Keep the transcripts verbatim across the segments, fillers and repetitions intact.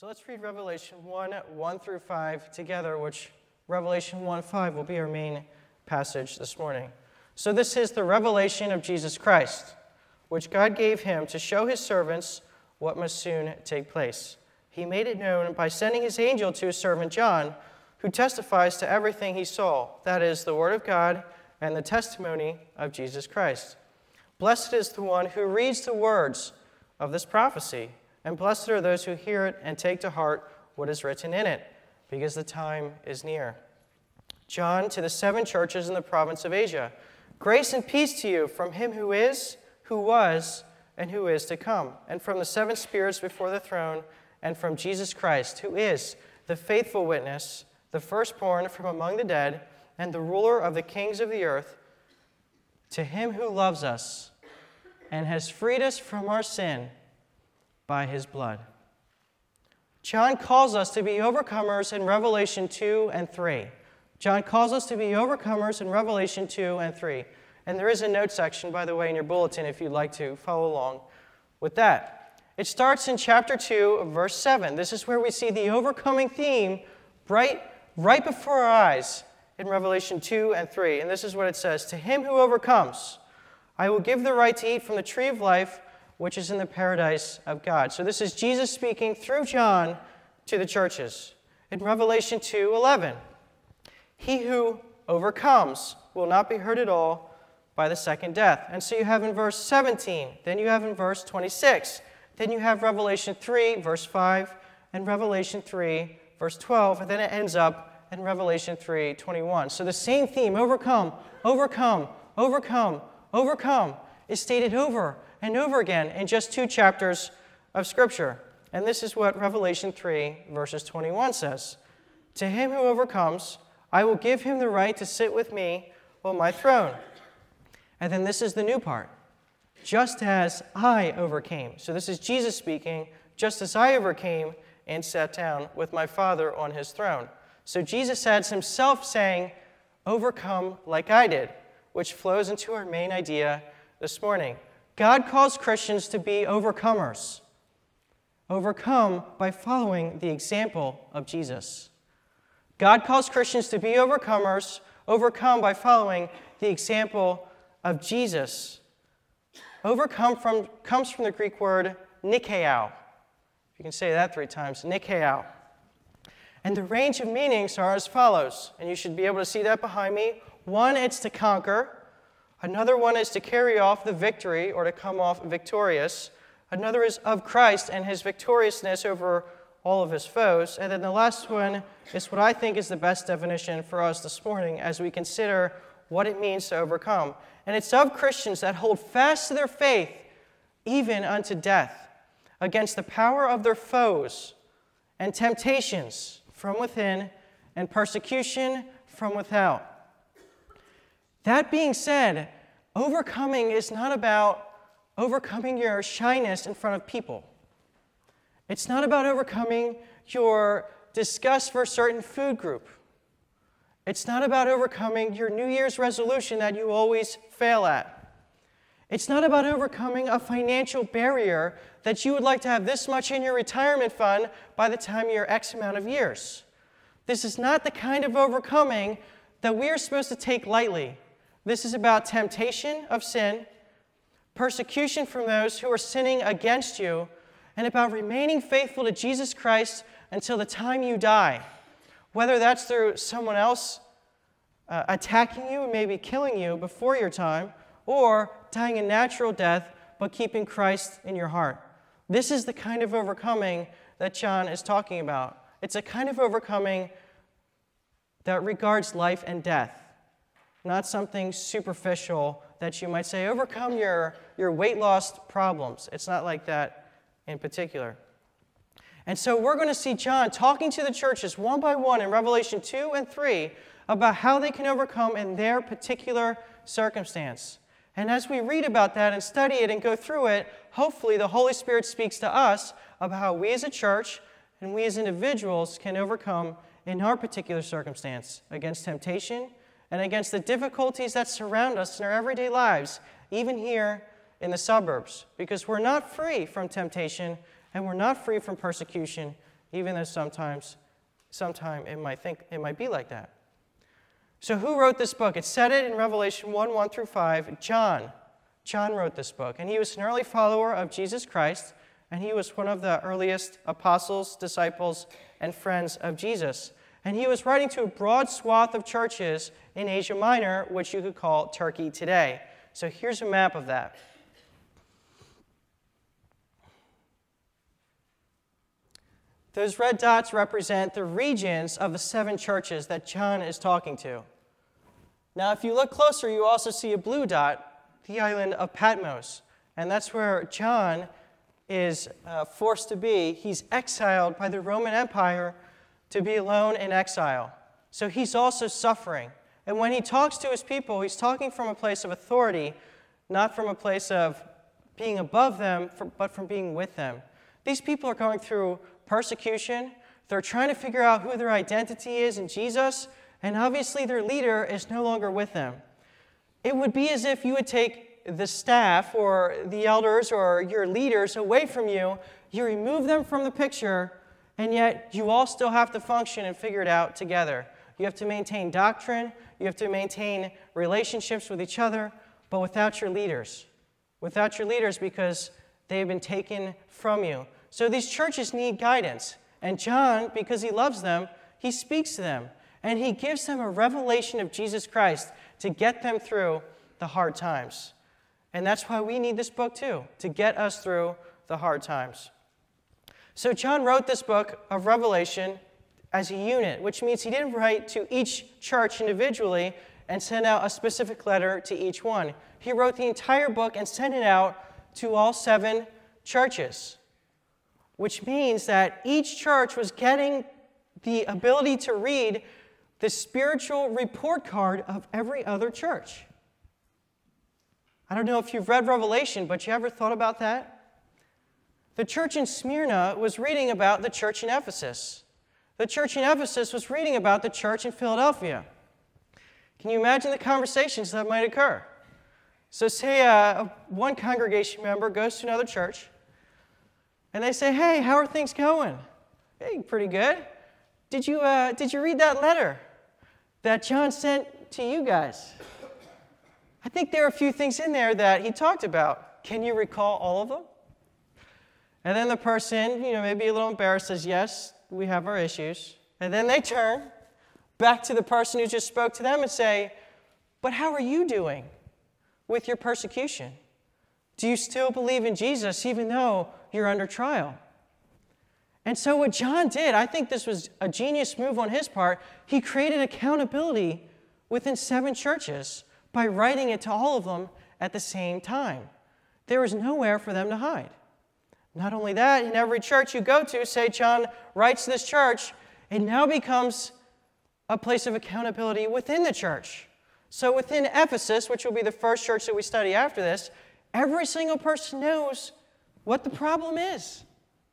So let's read Revelation one, one through five together, which Revelation one, five will be our main passage this morning. So this is the revelation of Jesus Christ, which God gave him to show his servants what must soon take place. He made it known by sending his angel to his servant John, who testifies to everything he saw, that is, the word of God and the testimony of Jesus Christ. Blessed is the one who reads the words of this prophecy, and blessed are those who hear it and take to heart what is written in it, because the time is near. John, to the seven churches in the province of Asia, grace and peace to you from him who is, who was, and who is to come, and from the seven spirits before the throne, and from Jesus Christ, who is the faithful witness, the firstborn from among the dead, and the ruler of the kings of the earth, to him who loves us and has freed us from our sin by his blood. John calls us to be overcomers in Revelation two and three. John calls us to be overcomers in Revelation two and three. And there is a note section, by the way, in your bulletin if you'd like to follow along with that. It starts in chapter two, verse seven. This is where we see the overcoming theme right, right before our eyes in Revelation two and three. And this is what it says: To him who overcomes, I will give the right to eat from the tree of life, which is in the paradise of God. So this is Jesus speaking through John to the churches. In Revelation two eleven, he who overcomes will not be hurt at all by the second death. And so you have in verse seventeen, then you have in verse twenty-six, then you have Revelation three, verse five, and Revelation three, verse twelve, and then it ends up in Revelation three, twenty-one. So the same theme, overcome, overcome, overcome, overcome, is stated over and over again in just two chapters of Scripture. And this is what Revelation three, verses twenty-one says: To him who overcomes, I will give him the right to sit with me on my throne. And then this is the new part: just as I overcame. So this is Jesus speaking, just as I overcame and sat down with my Father on his throne. So Jesus adds himself saying, overcome like I did, which flows into our main idea this morning. God calls Christians to be overcomers. Overcome by following the example of Jesus. God calls Christians to be overcomers, overcome by following the example of Jesus. Overcome from, comes from the Greek word nikao. You can say that three times, nikao. And the range of meanings are as follows, and you should be able to see that behind me. One, it's to conquer. Another one is to carry off the victory or to come off victorious. Another is of Christ and his victoriousness over all of his foes. And then the last one is what I think is the best definition for us this morning as we consider what it means to overcome. And it's of Christians that hold fast to their faith even unto death, against the power of their foes and temptations from within and persecution from without. That being said, overcoming is not about overcoming your shyness in front of people. It's not about overcoming your disgust for a certain food group. It's not about overcoming your New Year's resolution that you always fail at. It's not about overcoming a financial barrier that you would like to have this much in your retirement fund by the time you're X amount of years. This is not the kind of overcoming that we are supposed to take lightly. This is about temptation of sin, persecution from those who are sinning against you, and about remaining faithful to Jesus Christ until the time you die. Whether that's through someone else uh, attacking you and maybe killing you before your time, or dying a natural death but keeping Christ in your heart. This is the kind of overcoming that John is talking about. It's a kind of overcoming that regards life and death. Not something superficial that you might say, overcome your, your weight loss problems. It's not like that in particular. And so we're going to see John talking to the churches one by one in Revelation two and three about how they can overcome in their particular circumstance. And as we read about that and study it and go through it, hopefully the Holy Spirit speaks to us about how we as a church and we as individuals can overcome in our particular circumstance against temptation and against the difficulties that surround us in our everyday lives, even here in the suburbs, because we're not free from temptation and we're not free from persecution, even though sometimes, sometime it might think it might be like that. So who wrote this book? It said it in Revelation one, one through five. John. John wrote this book, and he was an early follower of Jesus Christ, and he was one of the earliest apostles, disciples, and friends of Jesus. And he was writing to a broad swath of churches in Asia Minor, which you could call Turkey today. So here's a map of that. Those red dots represent the regions of the seven churches that John is talking to. Now, if you look closer, you also see a blue dot, the island of Patmos. And that's where John is uh, forced to be. He's exiled by the Roman Empire to be alone in exile. So he's also suffering. And when he talks to his people, he's talking from a place of authority, not from a place of being above them, but from being with them. These people are going through persecution. They're trying to figure out who their identity is in Jesus, and obviously their leader is no longer with them. It would be as if you would take the staff or the elders or your leaders away from you, you remove them from the picture, and yet you all still have to function and figure it out together. You have to maintain doctrine, you have to maintain relationships with each other, but without your leaders. Without your leaders because they've been taken from you. So these churches need guidance. And John, because he loves them, he speaks to them. And he gives them a revelation of Jesus Christ to get them through the hard times. And that's why we need this book too, to get us through the hard times. So John wrote this book of Revelation as a unit, which means he didn't write to each church individually and send out a specific letter to each one. He wrote the entire book and sent it out to all seven churches, which means that each church was getting the ability to read the spiritual report card of every other church. I don't know if you've read Revelation, but you ever thought about that? The church in Smyrna was reading about the church in Ephesus. The church in Ephesus was reading about the church in Philadelphia. Can you imagine the conversations that might occur? So say uh, one congregation member goes to another church, and they say, hey, how are things going? Hey, pretty good. Did you, uh, did you read that letter that John sent to you guys? I think there are a few things in there that he talked about. Can you recall all of them? And then the person, you know, maybe a little embarrassed, says, yes, we have our issues. And then they turn back to the person who just spoke to them and say, but how are you doing with your persecution? Do you still believe in Jesus even though you're under trial? And so what John did, I think this was a genius move on his part, he created accountability within seven churches by writing it to all of them at the same time. There was nowhere for them to hide. Not only that, in every church you go to, say John writes to this church, it now becomes a place of accountability within the church. So within Ephesus, which will be the first church that we study after this, every single person knows what the problem is.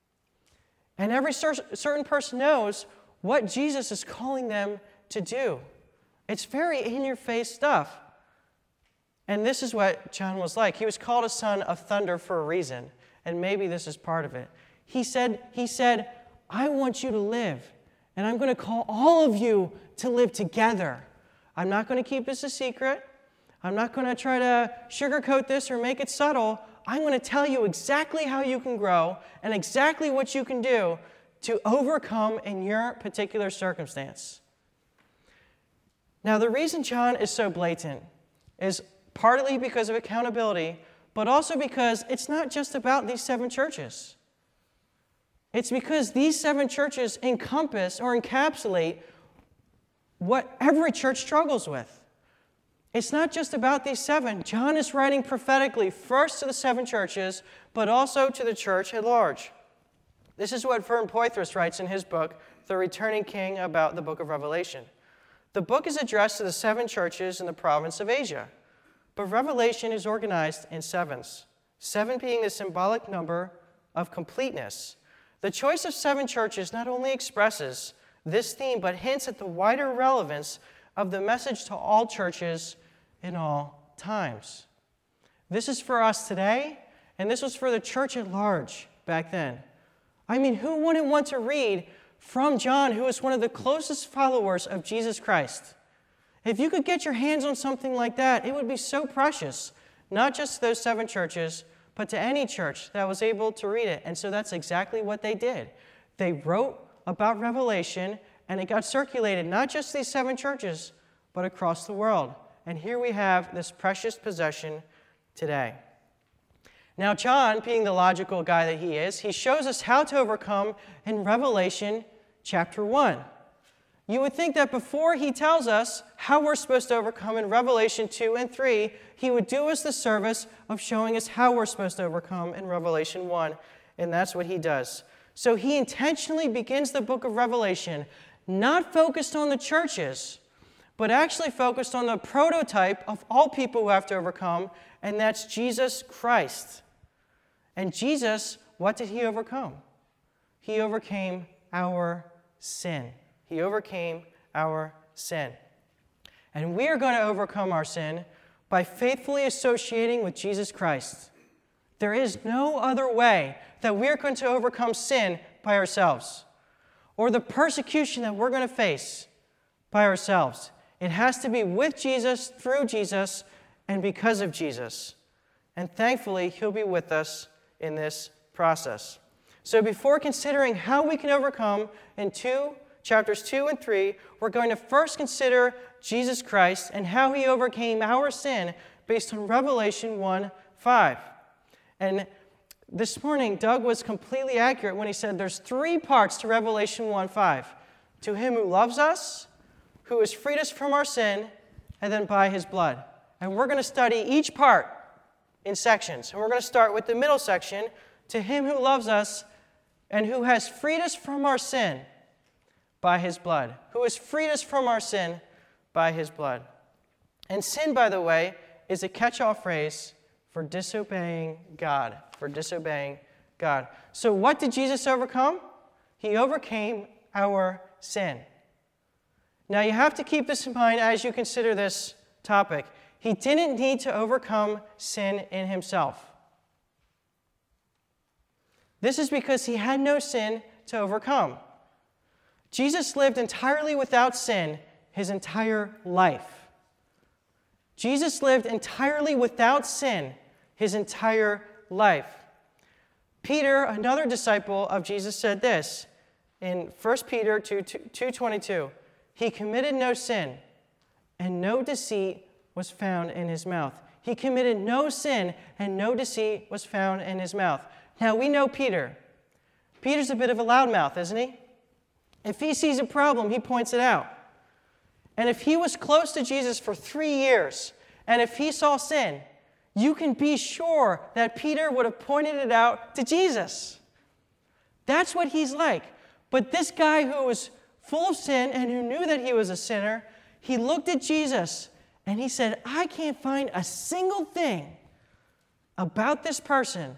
And every cer- certain person knows what Jesus is calling them to do. It's very in-your-face stuff. And this is what John was like. He was called a son of thunder for a reason. And maybe this is part of it. He said, he said, I want you to live, and I'm going to call all of you to live together. I'm not going to keep this a secret. I'm not going to try to sugarcoat this or make it subtle. I'm going to tell you exactly how you can grow and exactly what you can do to overcome in your particular circumstance. Now, the reason John is so blatant is partly because of accountability, but also because it's not just about these seven churches. It's because these seven churches encompass or encapsulate what every church struggles with. It's not just about these seven. John is writing prophetically first to the seven churches, but also to the church at large. This is what Vern Poythress writes in his book, The Returning King, about the book of Revelation. The book is addressed to the seven churches in the province of Asia. But Revelation is organized in sevens, seven being the symbolic number of completeness. The choice of seven churches not only expresses this theme, but hints at the wider relevance of the message to all churches in all times. This is for us today, and this was for the church at large back then. I mean, who wouldn't want to read from John, who is one of the closest followers of Jesus Christ? If you could get your hands on something like that, it would be so precious, not just to those seven churches, but to any church that was able to read it. And so that's exactly what they did. They wrote about Revelation, and it got circulated not just these seven churches, but across the world. And here we have this precious possession today. Now, John, being the logical guy that he is, he shows us how to overcome in Revelation chapter one. You would think that before he tells us how we're supposed to overcome in Revelation two and three, he would do us the service of showing us how we're supposed to overcome in Revelation one, and that's what he does. So he intentionally begins the book of Revelation not focused on the churches, but actually focused on the prototype of all people who have to overcome, and that's Jesus Christ. And Jesus, what did he overcome? He overcame our sin. He overcame our sin. And we are going to overcome our sin by faithfully associating with Jesus Christ. There is no other way that we're going to overcome sin by ourselves, or the persecution that we're going to face by ourselves. It has to be with Jesus, through Jesus, and because of Jesus. And thankfully, he'll be with us in this process. So before considering how we can overcome in two, chapters two and three, we're going to first consider Jesus Christ and how he overcame our sin based on Revelation one five. And this morning, Doug was completely accurate when he said there's three parts to Revelation one five. To him who loves us, who has freed us from our sin, and then by his blood. And we're going to study each part in sections. And we're going to start with the middle section, to him who loves us and who has freed us from our sin by his blood. Who has freed us from our sin by his blood. And sin, by the way, is a catch-all phrase for disobeying God. For disobeying God. So what did Jesus overcome? He overcame our sin. Now you have to keep this in mind as you consider this topic. He didn't need to overcome sin in himself. This is because he had no sin to overcome. Jesus lived entirely without sin his entire life. Jesus lived entirely without sin his entire life. Peter, another disciple of Jesus, said this in First Peter two twenty-two. He committed no sin, and no deceit was found in his mouth. He committed no sin, and no deceit was found in his mouth. Now, we know Peter. Peter's a bit of a loudmouth, isn't he? If he sees a problem, he points it out. And if he was close to Jesus for three years, and if he saw sin, you can be sure that Peter would have pointed it out to Jesus. That's what he's like. But this guy who was full of sin and who knew that he was a sinner, he looked at Jesus and he said, I can't find a single thing about this person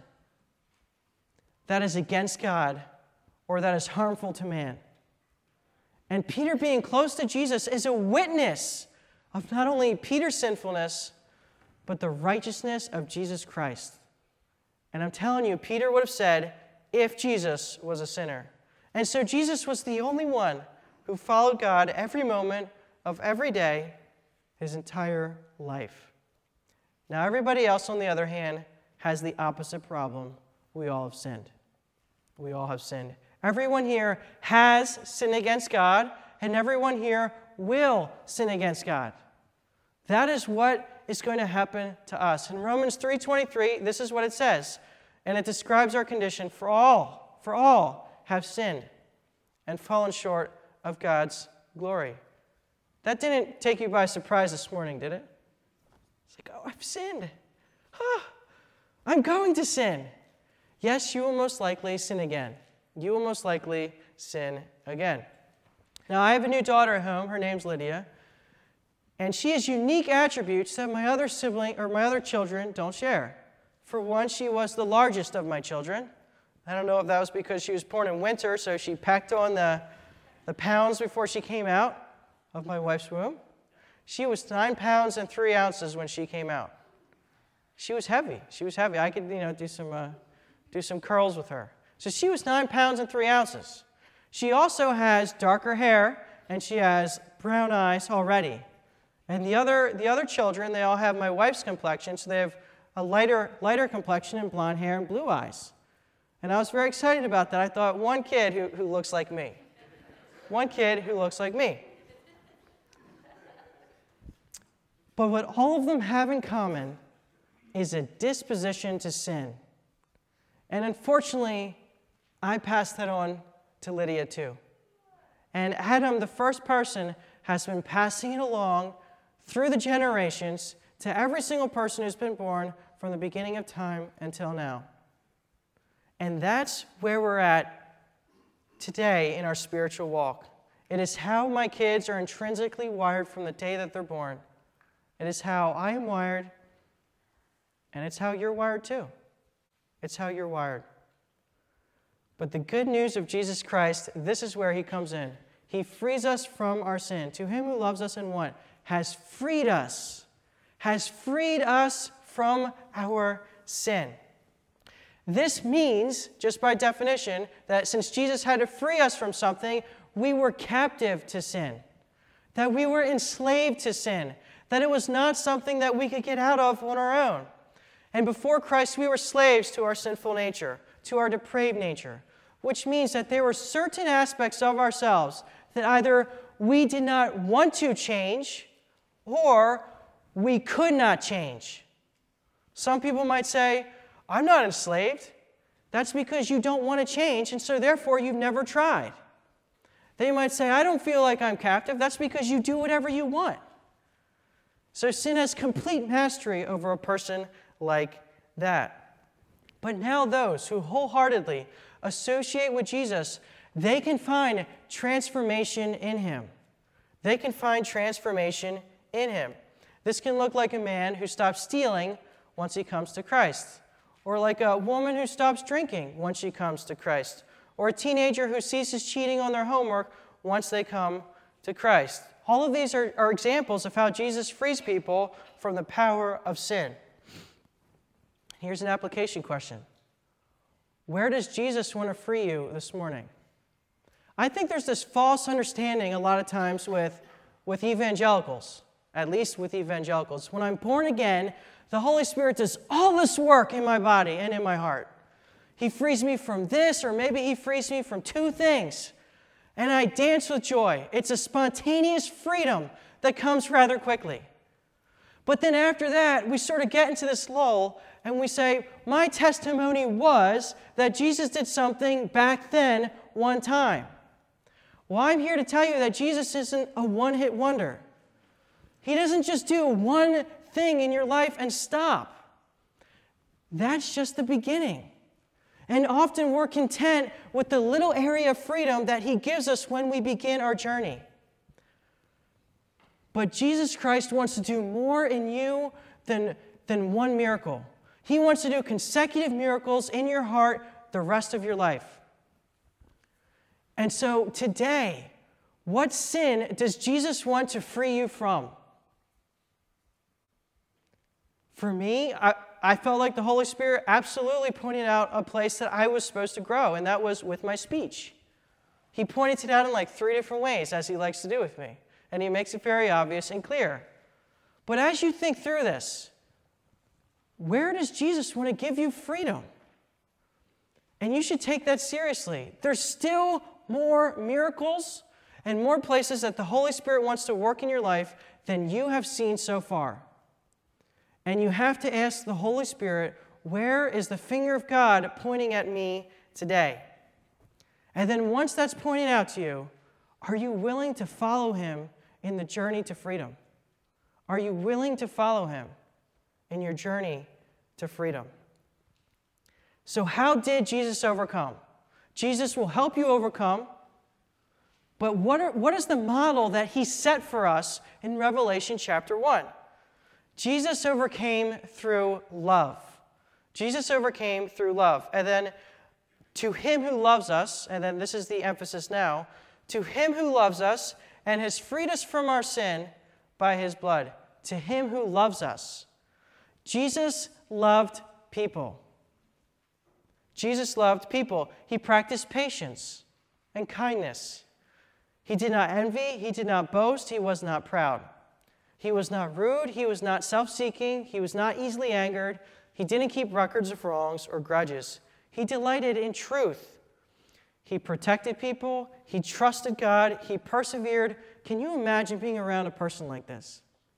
that is against God or that is harmful to man. And Peter being close to Jesus is a witness of not only Peter's sinfulness, but the righteousness of Jesus Christ. And I'm telling you, Peter would have said, if Jesus was a sinner. And so Jesus was the only one who followed God every moment of every day, his entire life. Now, everybody else, on the other hand, has the opposite problem. We all have sinned. We all have sinned. Everyone here has sinned against God, and everyone here will sin against God. That is what is going to happen to us. In Romans three twenty-three, this is what it says, and it describes our condition. For all, for all have sinned and fallen short of God's glory. That didn't take you by surprise this morning, did it? It's like, oh, I've sinned. Huh. I'm going to sin. Yes, you will most likely sin again. You will most likely sin again. Now, I have a new daughter at home. Her name's Lydia. And she has unique attributes that my other sibling or my other children don't share. For one, she was the largest of my children. I don't know if that was because she was born in winter, so she packed on the, the pounds before she came out of my wife's womb. She was nine pounds and three ounces when she came out. She was heavy. She was heavy. I could, you know, do some uh, do some curls with her. So she was nine pounds and three ounces. She also has darker hair, and she has brown eyes already. And the other, the other children, they all have my wife's complexion, so they have a lighter, lighter complexion and blonde hair and blue eyes. And I was very excited about that. I thought, one kid who, who looks like me. One kid who looks like me. But what all of them have in common is a disposition to sin. And unfortunately, I passed that on to Lydia too. And Adam, the first person, has been passing it along through the generations to every single person who's been born from the beginning of time until now. And that's where we're at today in our spiritual walk. It is how my kids are intrinsically wired from the day that they're born. It is how I am wired, and it's how you're wired too. It's how you're wired. But the good news of Jesus Christ, this is where he comes in. He frees us from our sin. To him who loves us and what? Has freed us. Has freed us from our sin. This means, just by definition, that since Jesus had to free us from something, we were captive to sin. That we were enslaved to sin. That it was not something that we could get out of on our own. And before Christ, we were slaves to our sinful nature, to our depraved nature, which means that there were certain aspects of ourselves that either we did not want to change or we could not change. Some people might say, I'm not enslaved. That's because you don't want to change, and so therefore you've never tried. They might say, I don't feel like I'm captive. That's because you do whatever you want. So sin has complete mastery over a person like that. But now those who wholeheartedly associate with Jesus, they can find transformation in him. They can find transformation in him. This can look like a man who stops stealing once he comes to Christ, or like a woman who stops drinking once she comes to Christ, or a teenager who ceases cheating on their homework once they come to Christ. All of these are, are examples of how Jesus frees people from the power of sin. Here's an application question. Where does Jesus want to free you this morning? I think there's this false understanding a lot of times with, with evangelicals, at least with evangelicals. When I'm born again, the Holy Spirit does all this work in my body and in my heart. He frees me from this, or maybe he frees me from two things. And I dance with joy. It's a spontaneous freedom that comes rather quickly. But then after that, we sort of get into this lull, and we say, my testimony was that Jesus did something back then one time. Well, I'm here to tell you that Jesus isn't a one-hit wonder. He doesn't just do one thing in your life and stop. That's just the beginning. And often we're content with the little area of freedom that he gives us when we begin our journey. But Jesus Christ wants to do more in you than, than one miracle. He wants to do consecutive miracles in your heart the rest of your life. And so today, what sin does Jesus want to free you from? For me, I, I felt like the Holy Spirit absolutely pointed out a place that I was supposed to grow, and that was with my speech. He pointed it out in like three different ways, as he likes to do with me, and he makes it very obvious and clear. But as you think through this, where does Jesus want to give you freedom? And you should take that seriously. There's still more miracles and more places that the Holy Spirit wants to work in your life than you have seen so far. And you have to ask the Holy Spirit, where is the finger of God pointing at me today? And then once that's pointed out to you, are you willing to follow him in the journey to freedom? Are you willing to follow him in your journey to freedom? So how did Jesus overcome? Jesus will help you overcome, but what, are, what is the model that he set for us in Revelation chapter one? Jesus overcame through love. Jesus overcame through love. And then to him who loves us, and then this is the emphasis now, to him who loves us and has freed us from our sin by his blood. To him who loves us. Jesus loved people. Jesus loved people. He practiced patience and kindness. He did not envy. He did not boast. He was not proud. He was not rude. He was not self-seeking. He was not easily angered. He didn't keep records of wrongs or grudges. He delighted in truth. He protected people. He trusted God. He persevered. Can you imagine being around a person like this?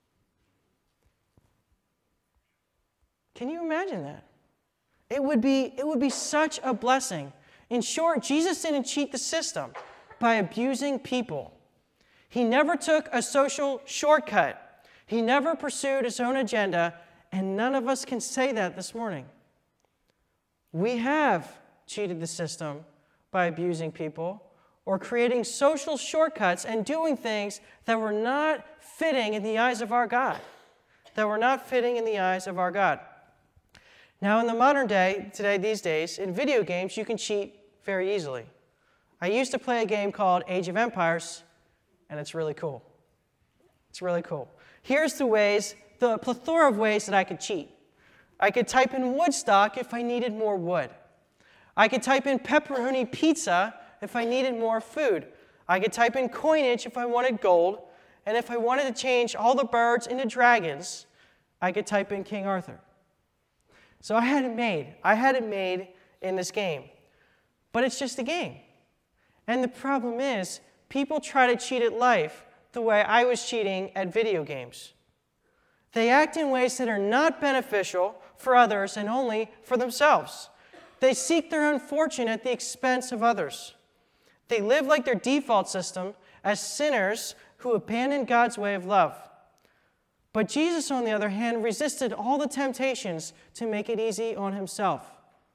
Can you imagine that? It would be, it would be such a blessing. In short, Jesus didn't cheat the system by abusing people. He never took a social shortcut. He never pursued his own agenda, and none of us can say that this morning. We have cheated the system by abusing people or creating social shortcuts and doing things that were not fitting in the eyes of our God, that were not fitting in the eyes of our God. Now, in the modern day, today, these days, in video games, you can cheat very easily. I used to play a game called Age of Empires, and it's really cool. It's really cool. Here's the ways, the plethora of ways that I could cheat. I could type in Woodstock if I needed more wood. I could type in pepperoni pizza if I needed more food. I could type in coinage if I wanted gold. And if I wanted to change all the birds into dragons, I could type in King Arthur. So I had it made. I had it made in this game. But it's just a game. And the problem is, people try to cheat at life the way I was cheating at video games. They act in ways that are not beneficial for others and only for themselves. They seek their own fortune at the expense of others. They live like their default system as sinners who abandon God's way of love. But Jesus, on the other hand, resisted all the temptations to make it easy on himself.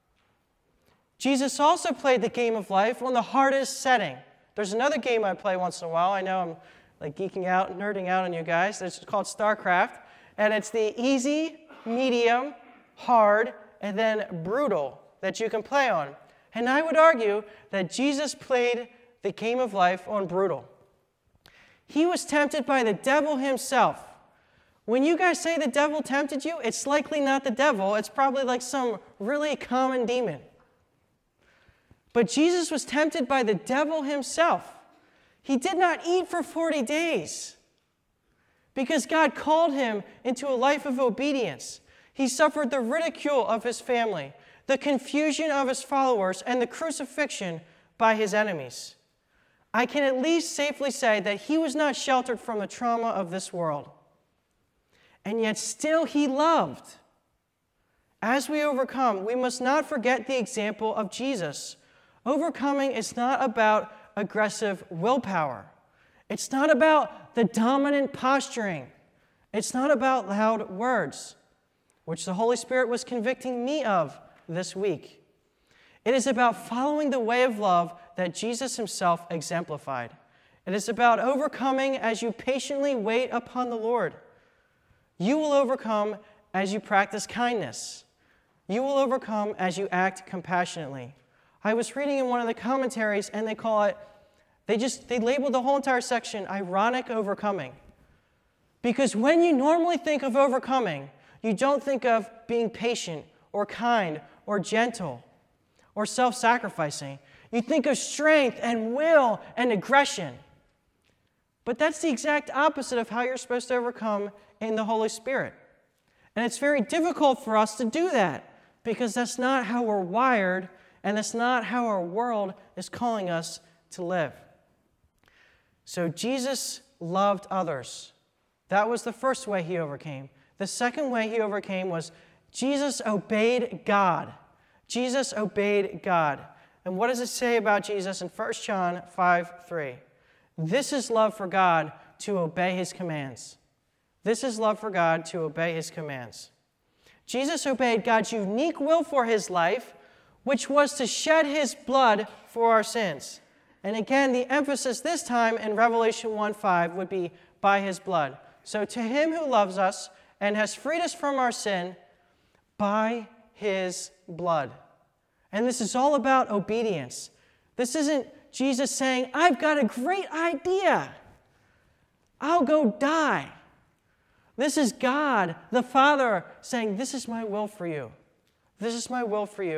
Jesus also played the game of life on the hardest setting. There's another game I play once in a while. I know I'm like geeking out, nerding out on you guys. It's called StarCraft. And it's the easy, medium, hard, and then brutal that you can play on. And I would argue that Jesus played the game of life on brutal. He was tempted by the devil himself. When you guys say the devil tempted you, it's likely not the devil. It's probably like some really common demon. But Jesus was tempted by the devil himself. He did not eat for forty days because God called him into a life of obedience. He suffered the ridicule of his family, the confusion of his followers, and the crucifixion by his enemies. I can at least safely say that he was not sheltered from the trauma of this world. And yet still he loved. As we overcome, we must not forget the example of Jesus. Overcoming is not about aggressive willpower. It's not about the dominant posturing. It's not about loud words, which the Holy Spirit was convicting me of this week. It is about following the way of love that Jesus himself exemplified. It is about overcoming as you patiently wait upon the Lord. You will overcome as you practice kindness. You will overcome as you act compassionately. I was reading in one of the commentaries, and they call it, they just, they labeled the whole entire section, ironic overcoming. Because when you normally think of overcoming, you don't think of being patient or kind or gentle or self-sacrificing. You think of strength and will and aggression. But that's the exact opposite of how you're supposed to overcome in the Holy Spirit. And it's very difficult for us to do that because that's not how we're wired, and that's not how our world is calling us to live. So Jesus loved others. That was the first way he overcame. The second way he overcame was Jesus obeyed God. Jesus obeyed God. And what does it say about Jesus in First John five three? This is love for God, to obey his commands. This is love for God, to obey his commands. Jesus obeyed God's unique will for his life, which was to shed his blood for our sins. And again, the emphasis this time in Revelation one five would be by his blood. So to him who loves us and has freed us from our sin by his blood. And this is all about obedience. This isn't Jesus saying, I've got a great idea. I'll go die. This is God, the Father, saying, this is my will for you. This is my will for you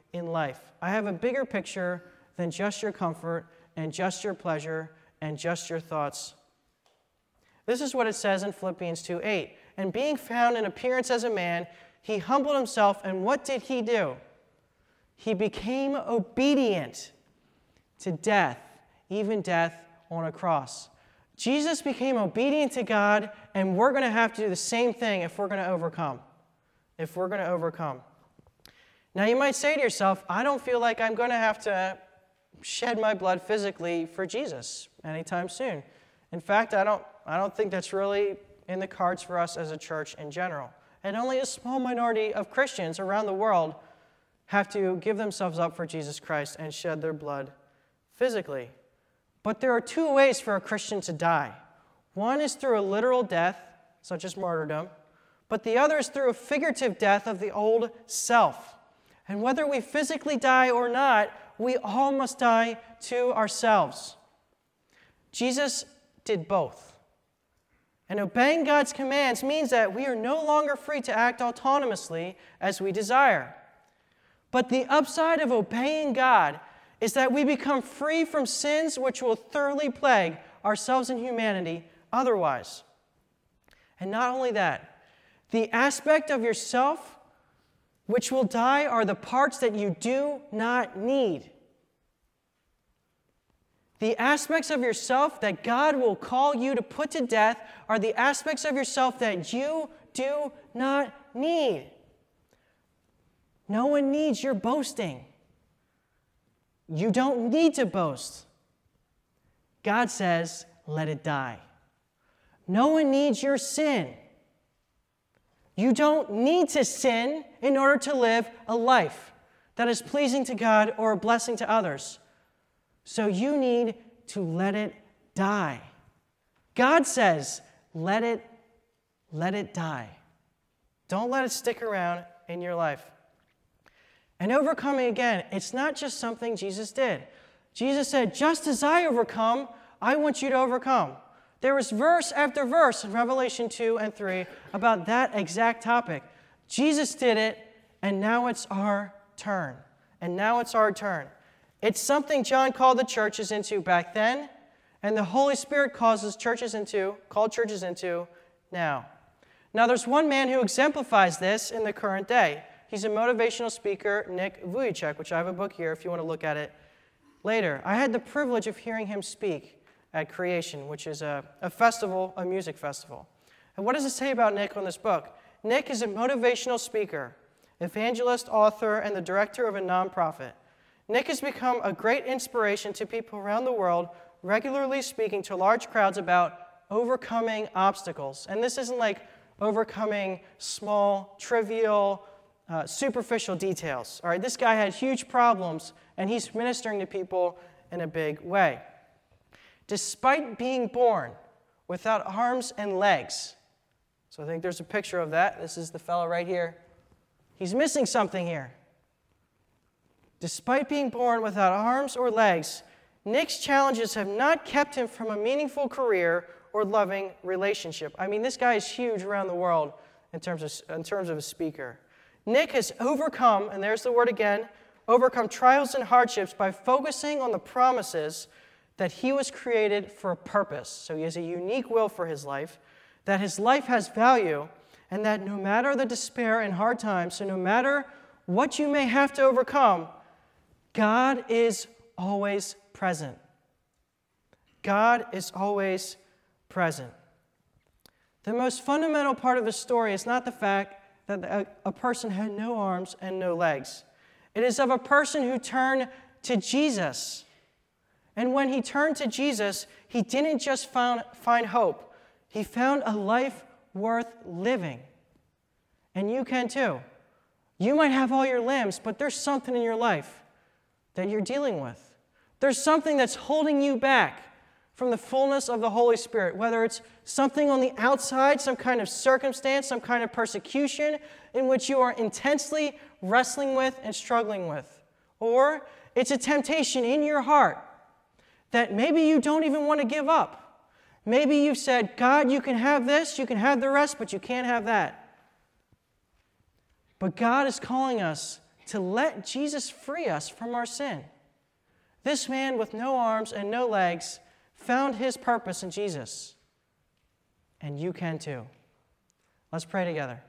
in life. I have a bigger picture than just your comfort and just your pleasure and just your thoughts. This is what it says in Philippians two eight. And being found in appearance as a man, he humbled himself, and what did he do? He became obedient to death, even death on a cross. Jesus became obedient to God, and we're going to have to do the same thing if we're going to overcome. If we're going to overcome. Now you might say to yourself, I don't feel like I'm going to have to shed my blood physically for Jesus anytime soon. In fact, I don't, I don't think that's really in the cards for us as a church in general. And only a small minority of Christians around the world have to give themselves up for Jesus Christ and shed their blood physically. But there are two ways for a Christian to die. One is through a literal death, such as martyrdom, but the other is through a figurative death of the old self. And whether we physically die or not, we all must die to ourselves. Jesus did both. And obeying God's commands means that we are no longer free to act autonomously as we desire. But the upside of obeying God is that we become free from sins which will thoroughly plague ourselves and humanity otherwise. And not only that, the aspect of yourself which will die are the parts that you do not need. The aspects of yourself that God will call you to put to death are the aspects of yourself that you do not need. No one needs your boasting. You don't need to boast. God says, let it die. No one needs your sin. You don't need to sin in order to live a life that is pleasing to God or a blessing to others. So you need to let it die. God says, let it, let it die. Don't let it stick around in your life. And overcoming, again, it's not just something Jesus did. Jesus said, just as I overcome, I want you to overcome. There was verse after verse in Revelation two and three about that exact topic. Jesus did it, and now it's our turn. And now it's our turn. It's something John called the churches into back then, and the Holy Spirit causes churches into, called churches into now. Now, there's one man who exemplifies this in the current day. He's a motivational speaker, Nick Vujicic, which I have a book here if you want to look at it later. I had the privilege of hearing him speak at Creation, which is a, a festival, a music festival. And what does it say about Nick on this book? Nick is a motivational speaker, evangelist, author, and the director of a nonprofit. Nick has become a great inspiration to people around the world, regularly speaking to large crowds about overcoming obstacles. And this isn't like overcoming small, trivial, uh, superficial details. All right, this guy had huge problems, and he's ministering to people in a big way. Despite being born without arms and legs, so I think there's a picture of that. This is the fellow right here. He's missing something here. Despite being born without arms or legs, Nick's challenges have not kept him from a meaningful career or loving relationship. I mean, this guy is huge around the world in terms of, in terms of a speaker. Nick has overcome, and there's the word again, overcome trials and hardships by focusing on the promises that he was created for a purpose. So he has a unique will for his life, that his life has value, and that no matter the despair and hard times, so no matter what you may have to overcome, God is always present. God is always present. The most fundamental part of the story is not the fact that a, a person had no arms and no legs. It is of a person who turned to Jesus. And when he turned to Jesus, he didn't just found, find hope. He found a life worth living. And you can too. You might have all your limbs, but there's something in your life that you're dealing with. There's something that's holding you back from the fullness of the Holy Spirit, whether it's something on the outside, some kind of circumstance, some kind of persecution in which you are intensely wrestling with and struggling with, or it's a temptation in your heart that maybe you don't even want to give up. Maybe you've said, God, you can have this, you can have the rest, but you can't have that. But God is calling us to let Jesus free us from our sin. This man with no arms and no legs found his purpose in Jesus. And you can too. Let's pray together.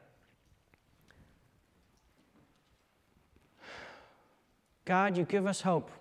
God, you give us hope.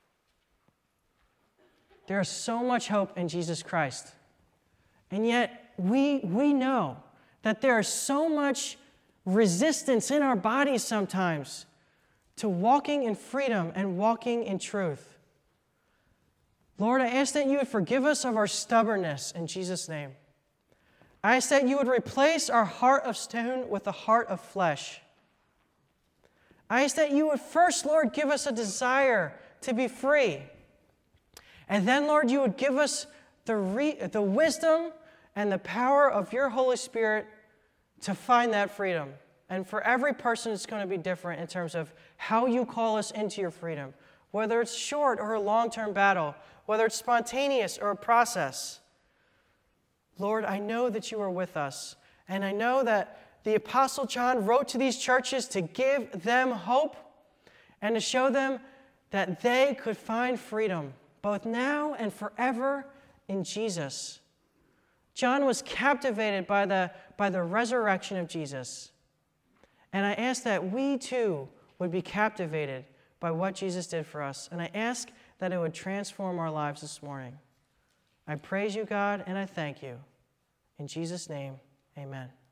There is so much hope in Jesus Christ. And yet, we, we know that there is so much resistance in our bodies sometimes to walking in freedom and walking in truth. Lord, I ask that you would forgive us of our stubbornness in Jesus' name. I ask that you would replace our heart of stone with a heart of flesh. I ask that you would first, Lord, give us a desire to be free. And then, Lord, you would give us the, re- the wisdom and the power of your Holy Spirit to find that freedom. And for every person, it's going to be different in terms of how you call us into your freedom, whether it's short or a long-term battle, whether it's spontaneous or a process. Lord, I know that you are with us, and I know that the Apostle John wrote to these churches to give them hope and to show them that they could find freedom, both now and forever in Jesus. John was captivated by the, by the resurrection of Jesus. And I ask that we too would be captivated by what Jesus did for us. And I ask that it would transform our lives this morning. I praise you, God, and I thank you. In Jesus' name, amen.